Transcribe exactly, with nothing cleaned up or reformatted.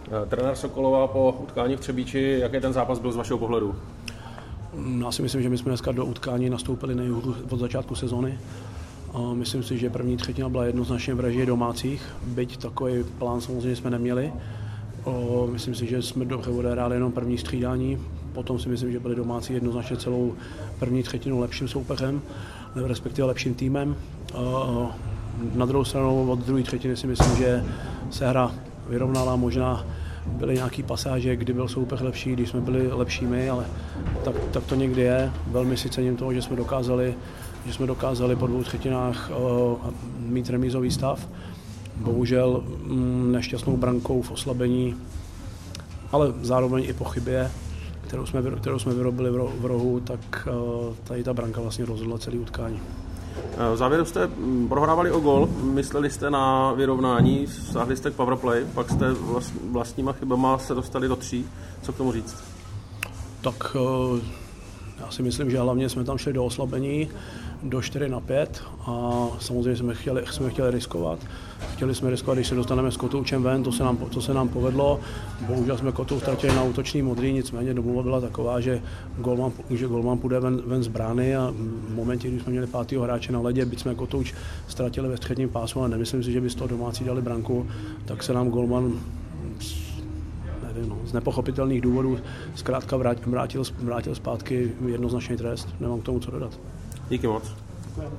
Trenér Sokolova po utkání v Třebíči, jaký ten zápas byl z vašeho pohledu? Já si myslím, že my jsme dneska do utkání nastoupili nejhůř od začátku sezony. Myslím si, že první třetina byla jednoznačně v režii domácích, byť takový plán samozřejmě jsme neměli. Myslím si, že jsme dobře odehráli jenom první střídání, potom si myslím, že byli domácí jednoznačně celou první třetinu lepším soupeřem, respektive lepším týmem. Na druhou stranu od druhé třetiny si myslím, že se hra vyrovnala, možná byly nějaký pasáže, kdy byl soupeř lepší, když jsme byli lepšími, ale tak, tak to někdy je. Velmi si cením toho, že jsme dokázali, že jsme dokázali po dvou třetinách uh, mít remízový stav. Bohužel mm, nešťastnou brankou v oslabení, ale zároveň i po chybě, kterou jsme, kterou jsme vyrobili v rohu, tak uh, tady ta branka vlastně rozhodla celé utkání. V závěru jste prohrávali o gól, mysleli jste na vyrovnání, sáhli jste k powerplay, pak jste vlastníma chybama se dostali do tří. Co k tomu říct? Tak já si myslím, že hlavně jsme tam šli do oslabení, do čtyři na pět a samozřejmě jsme chtěli, jsme chtěli riskovat. Chtěli jsme riskovat, když se dostaneme s Kotoučem ven, to se nám, to se nám povedlo. Bohužel jsme Kotou ztratili na útočný modrý, nicméně domluva byla taková, že golman, že golman půjde ven, ven z brány a v momentě, kdy jsme měli pátýho hráče na ledě, byť jsme Kotouč ztratili ve středním pásu, ale nemyslím si, že by z toho domácí dali branku, tak se nám golman nevím, no, z nepochopitelných důvodů zkrátka vrátil, vrátil zpátky jednoznačný trest. Nemám k tomu co dodat. Díky moc.